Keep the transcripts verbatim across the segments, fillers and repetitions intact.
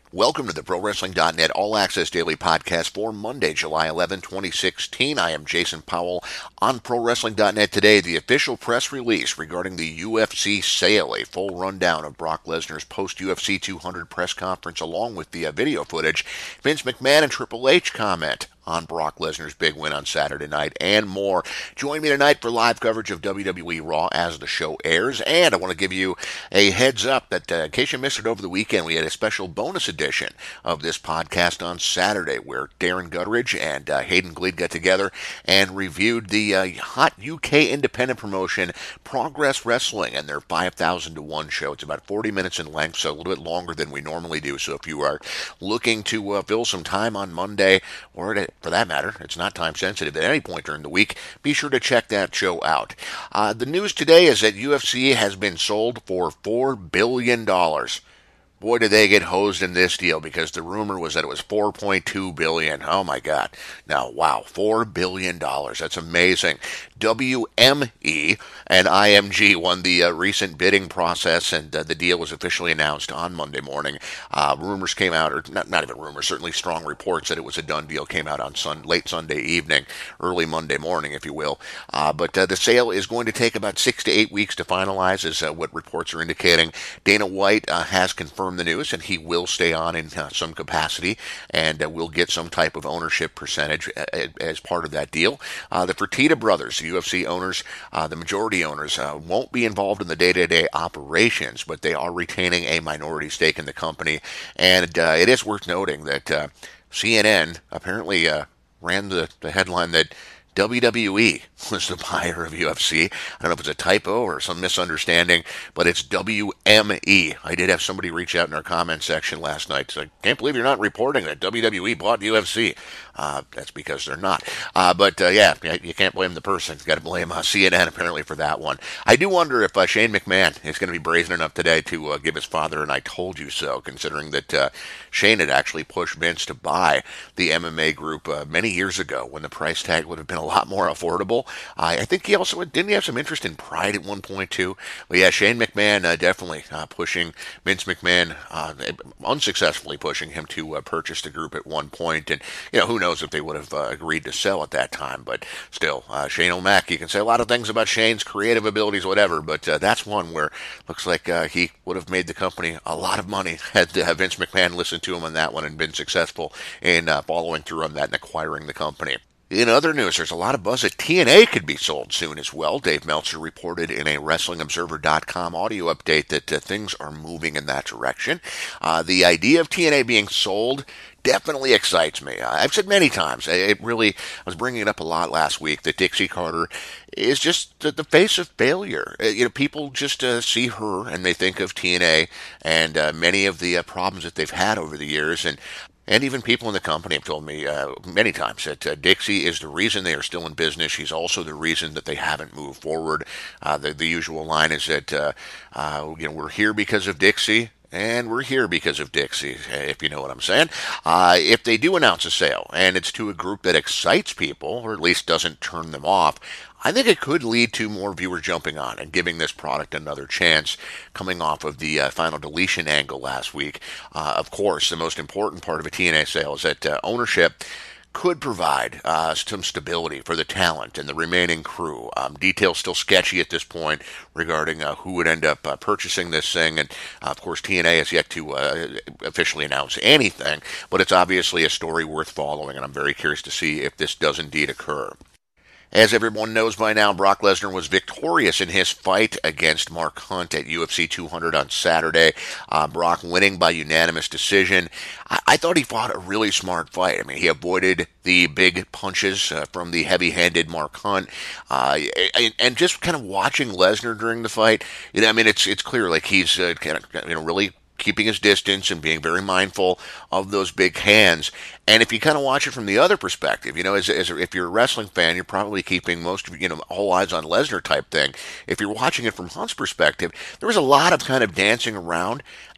Welcome to the Pro Wrestling dot net All Access Daily Podcast for Monday, July eleventh, twenty sixteen. I am Jason Powell on Pro Wrestling dot net today. The official press release regarding the U F C sale, a full rundown of Brock Lesnar's post-U F C two hundred press conference along with the uh, video footage, Vince McMahon and Triple H comment on Brock Lesnar's big win on Saturday night, and more. Join me tonight for live coverage of W W E Raw as the show airs, and I want to give you a heads up that uh, in case you missed it over the weekend, we had a special bonus edition of this podcast on Saturday where Darren Gutteridge and uh, Hayden Gleed got together and reviewed the uh, hot U K independent promotion Progress Wrestling and their five thousand to one show. It's about forty minutes in length, so a little bit longer than we normally do. So if you are looking to uh, fill some time on Monday, or to for that matter, it's not time sensitive at any point during the week, be sure to check that show out. Uh, the news today is that U F C has been sold for four billion dollars. Boy, did they get hosed in this deal, because the rumor was that it was four point two billion dollars. Oh, my God. Now, wow, four billion dollars. That's amazing. W M E and I M G won the uh, recent bidding process, and uh, the deal was officially announced on Monday morning. Uh, rumors came out, or not, not even rumors, certainly strong reports that it was a done deal came out on sun, late Sunday evening, early Monday morning, if you will. Uh, but uh, the sale is going to take about six to eight weeks to finalize, is uh, what reports are indicating. Dana White uh, has confirmed the news, and he will stay on in uh, some capacity, and uh, will get some type of ownership percentage uh, as part of that deal. Uh, the Fertitta brothers, the U F C owners, uh, the majority owners, uh, won't be involved in the day-to-day operations, but they are retaining a minority stake in the company. And uh, it is worth noting that uh, C N N apparently uh, ran the, the headline that W W E was the buyer of U F C. I don't know if it's a typo or some misunderstanding, but it's W M E. I did have somebody reach out in our comment section last night. So I can't believe you're not reporting that W W E bought U F C. Uh, that's because they're not. Uh, but uh, yeah, you can't blame the person. You've got to blame uh, C N N apparently for that one. I do wonder if uh, Shane McMahon is going to be brazen enough today to uh, give his father an "I told you so," considering that uh, Shane had actually pushed Vince to buy the M M A group uh, many years ago when the price tag would have been a lot more affordable. Uh, I think he also didn't he have some interest in Pride at one point too. But yeah, Shane McMahon uh, definitely uh, pushing Vince McMahon, uh, unsuccessfully pushing him to uh, purchase the group at one point, and you know who knows if they would have uh, agreed to sell at that time. But still, uh, Shane O'Mac, you can say a lot of things about Shane's creative abilities, whatever, but uh, that's one where looks like uh, he would have made the company a lot of money had uh, Vince McMahon listened to him on that one and been successful in uh, following through on that and acquiring the company. In other news, there's a lot of buzz that T N A could be sold soon as well. Dave Meltzer reported in a Wrestling Observer dot com audio update that uh, things are moving in that direction. Uh, the idea of T N A being sold definitely excites me. I've said many times, it really, I was bringing it up a lot last week, that Dixie Carter is just the face of failure. You know, people just uh, see her and they think of T N A and uh, many of the uh, problems that they've had over the years, and And even people in the company have told me uh, many times that uh, Dixie is the reason they are still in business. She's also the reason that they haven't moved forward. Uh, the, the usual line is that uh, uh, you know we're here because of Dixie, and we're here because of Dixie, if you know what I'm saying. Uh, if they do announce a sale, and it's to a group that excites people, or at least doesn't turn them off, I think it could lead to more viewers jumping on and giving this product another chance, coming off of the uh, final deletion angle last week. Uh, of course, the most important part of a T N A sale is that uh, ownership could provide uh, some stability for the talent and the remaining crew. Um, details still sketchy at this point regarding uh, who would end up uh, purchasing this thing. And, uh, of course, T N A has yet to uh, officially announce anything, but it's obviously a story worth following, and I'm very curious to see if this does indeed occur. As everyone knows by now, Brock Lesnar was victorious in his fight against Mark Hunt at U F C two hundred on Saturday. Uh, Brock winning by unanimous decision. I-, I thought he fought a really smart fight. I mean, he avoided the big punches uh, from the heavy-handed Mark Hunt. Uh, and, and just kind of watching Lesnar during the fight, you know, I mean, it's it's clear like he's uh, kind of you know really keeping his distance and being very mindful of those big hands. And if you kind of watch it from the other perspective, you know, as, as if you're a wrestling fan, you're probably keeping most of, you know, all eyes on Lesnar type thing. If you're watching it from Hunt's perspective, there was a lot of kind of dancing around.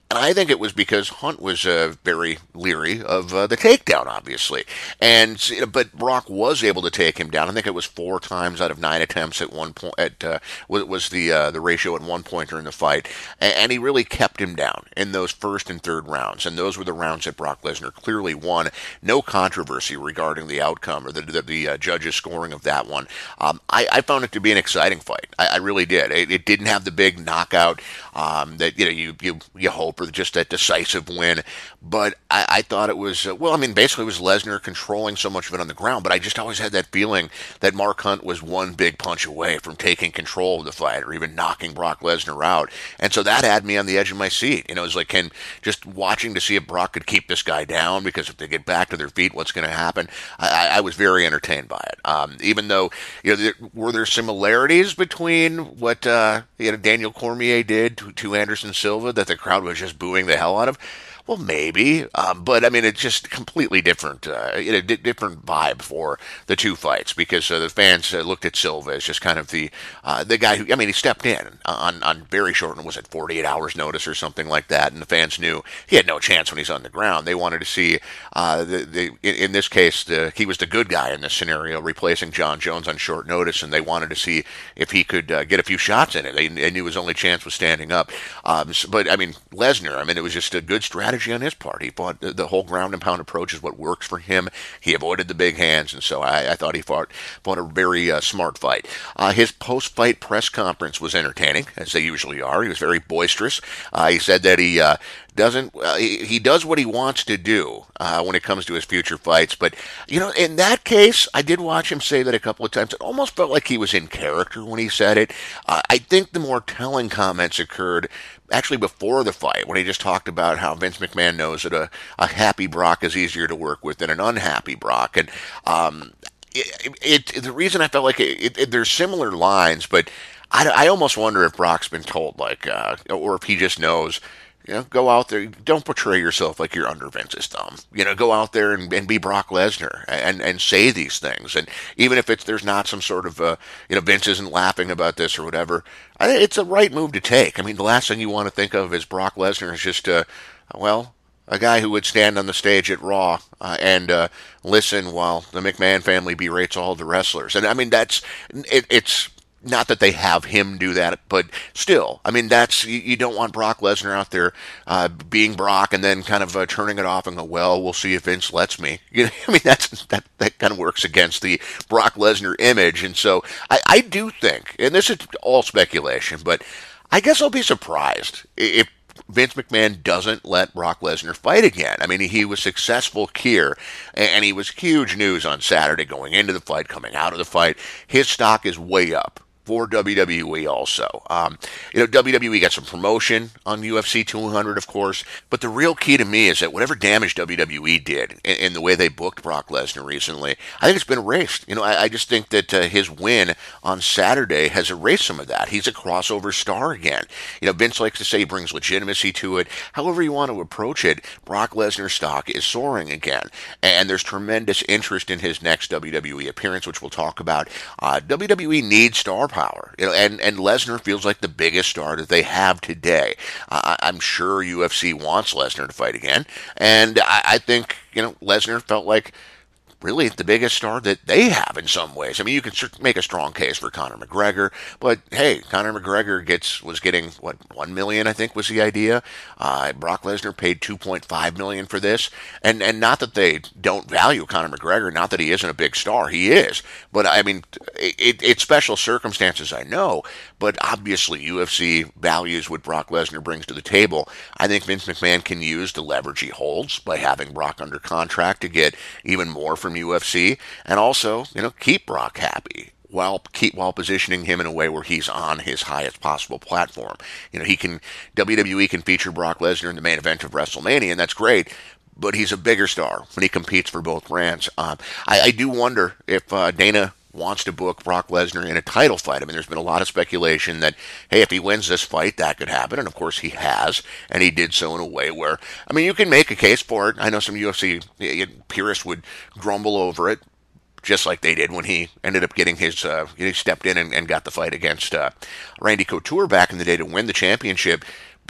And I think it was because Hunt was uh, very leery of uh, the takedown, obviously. And but Brock was able to take him down. I think it was four times out of nine attempts at one point. At uh, was the uh, the ratio at one point during the fight, and, and he really kept him down in those first and third rounds. And those were the rounds that Brock Lesnar clearly won. No controversy regarding the outcome or the the, the uh, judges' scoring of that one. Um, I, I found it to be an exciting fight. I, I really did. It, it didn't have the big knockout um, that you know you you you hope, or just that decisive win. But I, I thought it was, uh, well, I mean, basically it was Lesnar controlling so much of it on the ground, but I just always had that feeling that Mark Hunt was one big punch away from taking control of the fight or even knocking Brock Lesnar out. And so that had me on the edge of my seat. You know, it was like, can, just watching to see if Brock could keep this guy down, because if they get back to their feet, what's going to happen? I, I was very entertained by it. Um, even though, you know, there, were there similarities between what, uh, you know, Daniel Cormier did to, to Anderson Silva that the crowd was just booing the hell out of? Well, maybe, um, but I mean, it's just completely different, uh, you know, d- different vibe for the two fights, because uh, the fans uh, looked at Silva as just kind of the uh, the guy who, I mean, he stepped in on on very short, was it forty-eight hours notice or something like that, and the fans knew he had no chance when he's on the ground. They wanted to see uh, the the in, in this case, the, he was the good guy in this scenario, replacing John Jones on short notice, and they wanted to see if he could uh, get a few shots in it. They, they knew his only chance was standing up. Um, so, but I mean, Lesnar, I mean, it was just a good strategy on his part. He fought the, the whole ground and pound approach is what works for him. He avoided the big hands, and so I, I thought he fought fought a very uh, smart fight. Uh, his post-fight press conference was entertaining, as they usually are. He was very boisterous. Uh, he said that he uh, doesn't uh, he, he does what he wants to do uh, when it comes to his future fights. But you know, in that case, I did watch him say that a couple of times. It almost felt like he was in character when he said it. Uh, I think the more telling comments occurred actually before the fight, when he just talked about how Vince McMahon knows that a, a happy Brock is easier to work with than an unhappy Brock. And um, it, it, it, the reason I felt like it, it, there's similar lines, but I, I almost wonder if Brock's been told, like, uh, or if he just knows, you know, go out there. Don't portray yourself like you're under Vince's thumb. You know, go out there and, and be Brock Lesnar and, and say these things. And even if it's there's not some sort of, uh, you know, Vince isn't laughing about this or whatever, I think it's a right move to take. I mean, the last thing you want to think of is Brock Lesnar is just, uh, well, a guy who would stand on the stage at Raw uh, and uh, listen while the McMahon family berates all the wrestlers. And I mean, that's it, it's. Not that they have him do that, but still, I mean, that's, you, you don't want Brock Lesnar out there uh, being Brock and then kind of uh, turning it off and go, well, we'll see if Vince lets me. You know, I mean, that's that, that kind of works against the Brock Lesnar image. And so I, I do think, and this is all speculation, but I guess I'll be surprised if Vince McMahon doesn't let Brock Lesnar fight again. I mean, he was successful here, and he was huge news on Saturday going into the fight, coming out of the fight. His stock is way up for W W E also. Um, you know, W W E got some promotion on U F C two hundred, of course, but the real key to me is that whatever damage W W E did in, in the way they booked Brock Lesnar recently, I think it's been erased. You know, I, I just think that uh, his win on Saturday has erased some of that. He's a crossover star again. You know, Vince likes to say he brings legitimacy to it. However you want to approach it, Brock Lesnar's stock is soaring again, and there's tremendous interest in his next W W E appearance, which we'll talk about. Uh, W W E needs star power, you know, and, and Lesnar feels like the biggest star that they have today. Uh, I'm sure U F C wants Lesnar to fight again, and I, I think, you know, Lesnar felt like really the biggest star that they have in some ways. I mean, you can make a strong case for Conor McGregor, but hey, Conor McGregor gets was getting what one million, I think, was the idea. Uh, Brock Lesnar paid two point five million for this, and and not that they don't value Conor McGregor, not that he isn't a big star, he is. But I mean, it, it's special circumstances, I know, but obviously U F C values what Brock Lesnar brings to the table. I think Vince McMahon can use the leverage he holds by having Brock under contract to get even more from U F C, and also, you know, keep Brock happy while keep while positioning him in a way where he's on his highest possible platform. You know, he can W W E can feature Brock Lesnar in the main event of WrestleMania, and that's great. But he's a bigger star when he competes for both brands. Um, I, I do wonder if uh, Dana wants to book Brock Lesnar in a title fight. I mean, there's been a lot of speculation that, hey, if he wins this fight, that could happen. And of course he has, and he did so in a way where, I mean, you can make a case for it. I know some U F C purists would grumble over it, just like they did when he ended up getting his, uh, he stepped in and, and got the fight against uh, Randy Couture back in the day to win the championship. But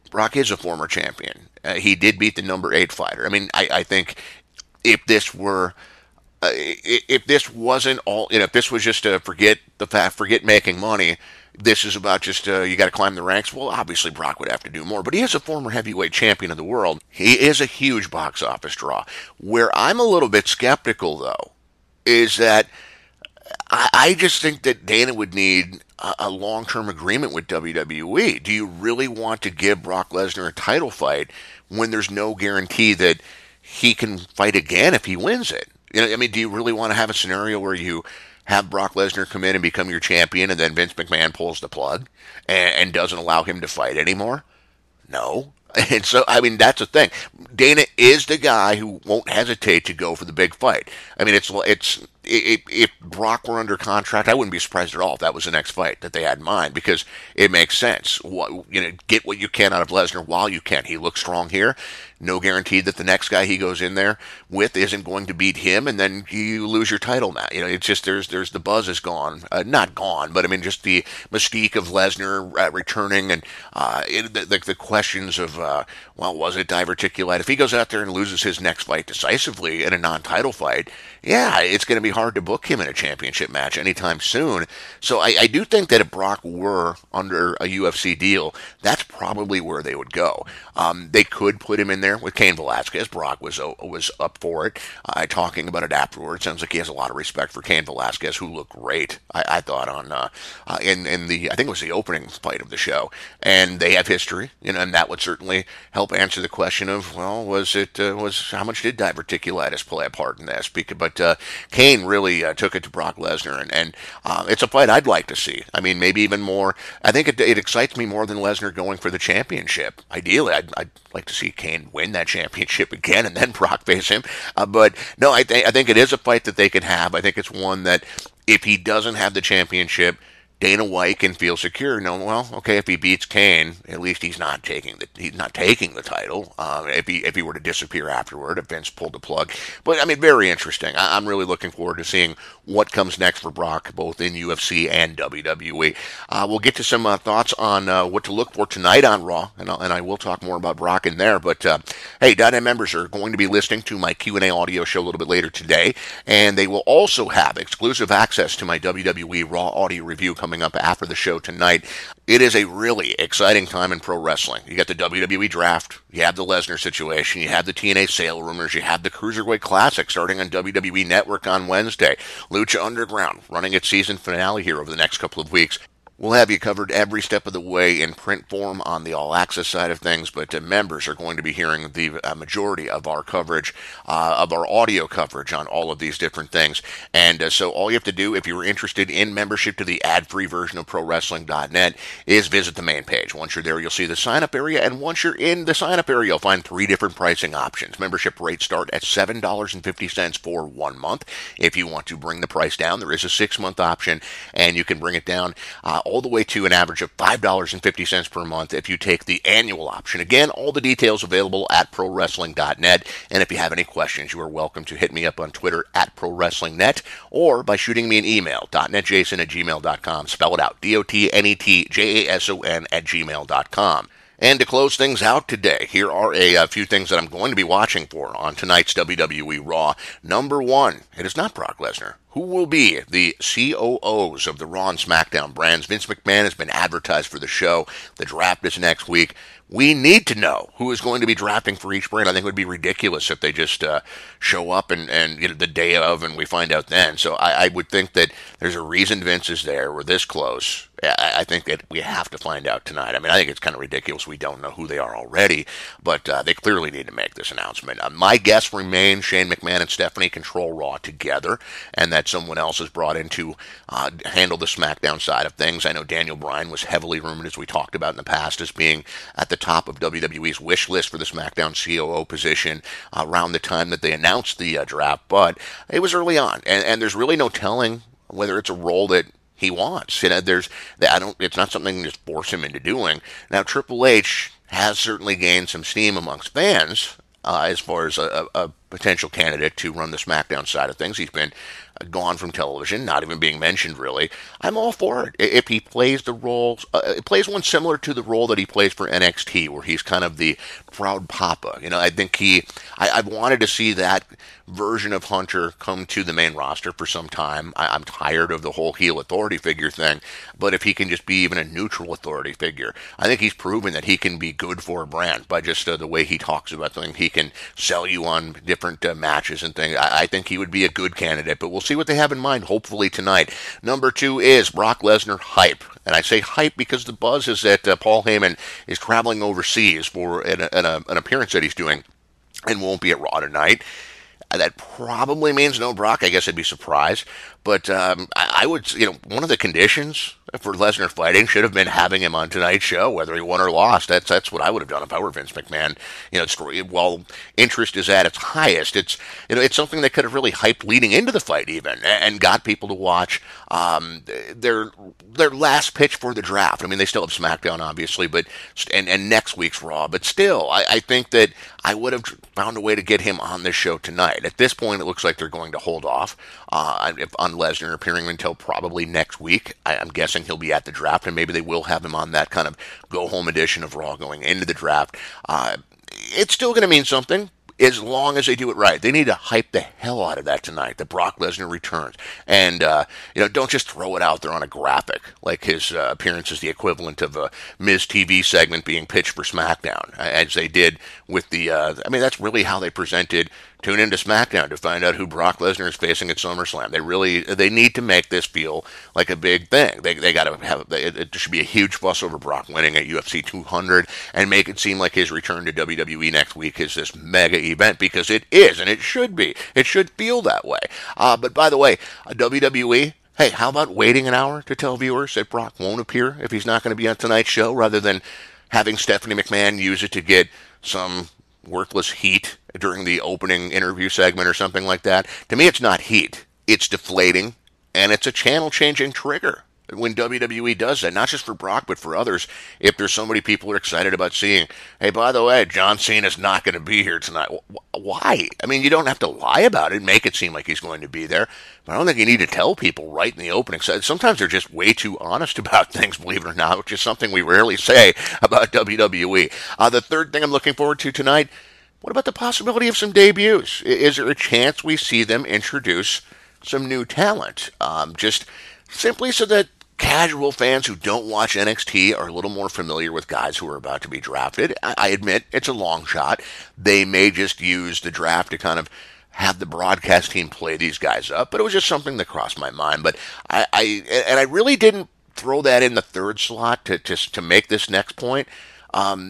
Brock is a former champion. Uh, he did beat the number eight fighter. I mean, I, I think if this were, uh, if this wasn't all, you know, if this was just a forget the fact, forget making money, this is about just uh, you got to climb the ranks. Well, obviously Brock would have to do more, but he is a former heavyweight champion of the world. He is a huge box office draw. Where I'm a little bit skeptical, though, is that I, I just think that Dana would need a, a long-term agreement with W W E. Do you really want to give Brock Lesnar a title fight when there's no guarantee that he can fight again if he wins it? You know, I mean, do you really want to have a scenario where you have Brock Lesnar come in and become your champion, and then Vince McMahon pulls the plug and, and doesn't allow him to fight anymore? No. And so, I mean, that's the thing. Dana is the guy who won't hesitate to go for the big fight. I mean, it's it's if, if Brock were under contract, I wouldn't be surprised at all if that was the next fight that they had in mind, because it makes sense. What, you know, get what you can out of Lesnar while you can. He looks strong here. No guarantee that the next guy he goes in there with isn't going to beat him, and then you lose your title now. You know, it's just there's there's the buzz is gone, uh, not gone, but I mean just the mystique of Lesnar uh, returning, and uh, it, the, the the questions of uh, well, was it diverticulite? If he goes out there and loses his next fight decisively in a non-title fight, yeah, it's going to be hard to book him in a championship match anytime soon. So I, I do think that if Brock were under a U F C deal, that's probably where they would go. Um, they could put him in there with Cain Velasquez. Brock was uh, was up for it. Uh, talking about it afterwards, sounds like he has a lot of respect for Cain Velasquez, who looked great. I, I thought on uh, uh, in in the I think it was the opening fight of the show, and they have history, you know, and that would certainly help answer the question of well, was it uh, was how much did diverticulitis play a part in this? Because, but uh, Cain really uh, took it to Brock Lesnar, and and uh, it's a fight I'd like to see. I mean, maybe even more. I think it, it excites me more than Lesnar going for the championship. Ideally, I'd, I'd like to see Cain win that championship again and then Brock face him. Uh, but no, I, th- I think it is a fight that they can have. I think it's one that if he doesn't have the championship, Dana White can feel secure. No, well, okay, if he beats Cain, at least he's not taking the he's not taking the title. Um, if he if he were to disappear afterward, if Vince pulled the plug. But I mean, very interesting. I, I'm really looking forward to seeing what comes next for Brock, both in U F C and W W E. Uh, we'll get to some uh, thoughts on uh, what to look for tonight on Raw, and, I'll, and I will talk more about Brock in there. But uh, hey, dot net members are going to be listening to my Q and A audio show a little bit later today, and they will also have exclusive access to my W W E Raw audio review coming up after the show tonight. It is a really exciting time in pro wrestling. You got the W W E draft, you have the Lesnar situation, you have the T N A sale rumors, you have the Cruiserweight Classic starting on W W E Network on Wednesday, Lucha Underground running its season finale here over the next couple of weeks. We'll have you covered every step of the way in print form on the All Access side of things, but uh, members are going to be hearing the uh, majority of our coverage, uh, of our audio coverage on all of these different things. And uh, so all you have to do, if you're interested in membership to the ad-free version of Pro Wrestling dot net, is visit the main page. Once you're there, you'll see the sign-up area, and once you're in the sign-up area, you'll find three different pricing options. Membership rates start at seven dollars and fifty cents for one month. If you want to bring the price down, there is a six-month option, and you can bring it down uh, all the way to an average of five dollars and fifty cents per month if you take the annual option. Again, all the details available at Pro Wrestling dot net. And if you have any questions, you are welcome to hit me up on Twitter at Pro Wrestling Net, or by shooting me an email, dotnetjason at gmail dot com. Spell it out, D O T N E T J A S O N at gmail dot com. And to close things out today, here are a, a few things that I'm going to be watching for on tonight's W W E Raw. Number one, it is not Brock Lesnar. Who will be the C O Os of the Raw and SmackDown brands? Vince McMahon has been advertised for the show. The draft is next week. We need to know who is going to be drafting for each brand. I think it would be ridiculous if they just uh, show up and, and you know, the day of and we find out then. So I, I would think that there's a reason Vince is there. We're this close. I, I think that we have to find out tonight. I mean, I think it's kind of ridiculous we don't know who they are already, but uh, they clearly need to make this announcement. Uh, my guess remains Shane McMahon and Stephanie control Raw together, and that someone else is brought in to uh, handle the SmackDown side of things. I know Daniel Bryan was heavily rumored, as we talked about in the past, as being at the top of W W E's wish list for the SmackDown C O O position uh, around the time that they announced the uh, draft, but it was early on, and, and there's really no telling whether it's a role that he wants. You know, there's I don't. It's not something to just force him into doing. Now, Triple H has certainly gained some steam amongst fans uh, as far as a, a potential candidate to run the SmackDown side of things. He's been gone from television, not even being mentioned really. I'm all for it. If he plays the role, uh, plays one similar to the role that he plays for N X T, where he's kind of the proud papa. You know, I think he, I, I've wanted to see that version of Hunter come to the main roster for some time. I, I'm tired of the whole heel authority figure thing, but if he can just be even a neutral authority figure, I think he's proven that he can be good for a brand by just uh, the way he talks about things. He can sell you on different uh, matches and things. I, I think he would be a good candidate, but we'll see what they have in mind, hopefully tonight. Number two is Brock Lesnar hype. And I say hype because the buzz is that uh, Paul Heyman is traveling overseas for an, an, an appearance that he's doing and won't be at Raw tonight. That probably means no Brock. I guess I'd be surprised. But um, I, I would, you know, one of the conditions for Lesnar fighting should have been having him on tonight's show, whether he won or lost. That's that's what I would have done if I were Vince McMahon. You know, it's, while interest is at its highest, it's you know it's something that could have really hyped leading into the fight even and got people to watch um, their their last pitch for the draft. I mean, they still have SmackDown obviously, but and, and next week's Raw. But still, I, I think that I would have found a way to get him on this show tonight. At this point, it looks like they're going to hold off uh, if, on Lesnar appearing until probably next week. I, I'm guessing he'll be at the draft, and maybe they will have him on that kind of go-home edition of Raw going into the draft. Uh, it's still going to mean something as long as they do it right. They need to hype the hell out of that tonight, that Brock Lesnar returns. And, uh, you know, don't just throw it out there on a graphic, like his uh, appearance is the equivalent of a Miz T V segment being pitched for SmackDown, as they did with the, uh, I mean, that's really how they presented Tune into SmackDown to find out who Brock Lesnar is facing at SummerSlam. They really, they need to make this feel like a big thing. They they got to have, it, it should be a huge fuss over Brock winning at U F C two hundred and make it seem like his return to W W E next week is this mega event, because it is, and it should be. It should feel that way. Uh, but by the way, W W E, hey, how about waiting an hour to tell viewers that Brock won't appear if he's not going to be on tonight's show, rather than having Stephanie McMahon use it to get some worthless heat during the opening interview segment or something like that? To me, it's not heat. It's deflating, and it's a channel-changing trigger when W W E does that, not just for Brock, but for others. If there's somebody people are excited about seeing, hey, by the way, John Cena's not going to be here tonight. Why? I mean, you don't have to lie about it, make it seem like he's going to be there, but I don't think you need to tell people right in the opening. Sometimes they're just way too honest about things, believe it or not, which is something we rarely say about W W E. Uh, the third thing I'm looking forward to tonight, what about the possibility of some debuts? Is there a chance we see them introduce some new talent? Um, just simply so that casual fans who don't watch N X T are a little more familiar with guys who are about to be drafted. I admit it's a long shot. They may just use the draft to kind of have the broadcast team play these guys up, but it was just something that crossed my mind. But I, I and I really didn't throw that in the third slot to to, to make this next point. Um,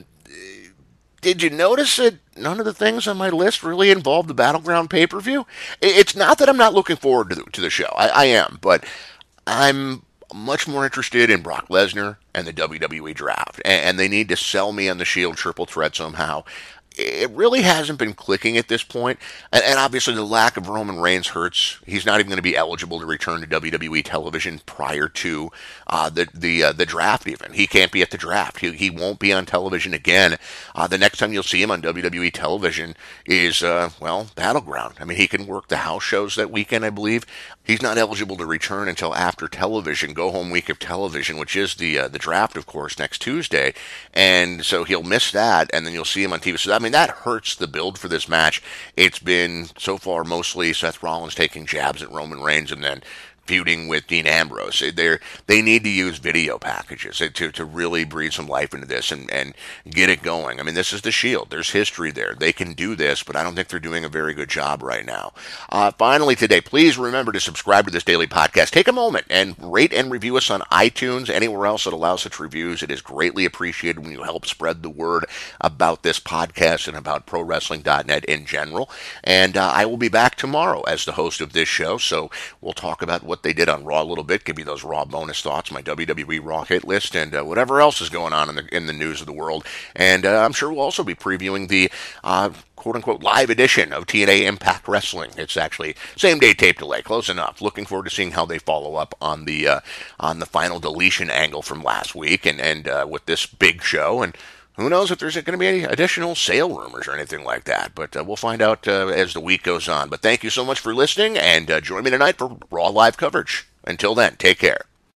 did you notice that none of the things on my list really involve the Battleground pay-per-view? It's not that I'm not looking forward to the, to the show. I, I am, but I'm much more interested in Brock Lesnar and the W W E draft, and they need to sell me on the Shield triple threat somehow. It really hasn't been clicking at this point, and, and obviously the lack of Roman Reigns hurts. He's not even going to be eligible to return to W W E television prior to uh, the the uh, the draft. Even he can't be at the draft. He he won't be on television again. Uh, the next time you'll see him on W W E television is uh, well, Battleground. I mean, he can work the house shows that weekend, I believe. He's not eligible to return until after television, go home week of television, which is the uh, the draft, of course, next Tuesday, and so he'll miss that, and then you'll see him on T V. So I mean, that hurts the build for this match. It's been so far mostly Seth Rollins taking jabs at Roman Reigns and then feuding with Dean Ambrose. They're, they need to use video packages to, to really breathe some life into this and, and get it going. I mean, this is the Shield. There's history there. They can do this, but I don't think they're doing a very good job right now. Uh, finally today, please remember to subscribe to this daily podcast. Take a moment and rate and review us on iTunes, anywhere else that allows such reviews. It is greatly appreciated when you help spread the word about this podcast and about Pro Wrestling dot net in general. And uh, I will be back tomorrow as the host of this show, so we'll talk about what they did on Raw a little bit, give you those Raw bonus thoughts, my W W E Raw hit list, and uh, whatever else is going on in the in the news of the world. And uh, I'm sure we'll also be previewing the uh, quote-unquote live edition of T N A Impact Wrestling. It's actually same-day tape delay, close enough. Looking forward to seeing how they follow up on the uh, on the final deletion angle from last week, and, and uh, with this big show. And who knows if there's going to be any additional sale rumors or anything like that. But uh, we'll find out uh, as the week goes on. But thank you so much for listening, and uh, join me tonight for Raw Live coverage. Until then, take care.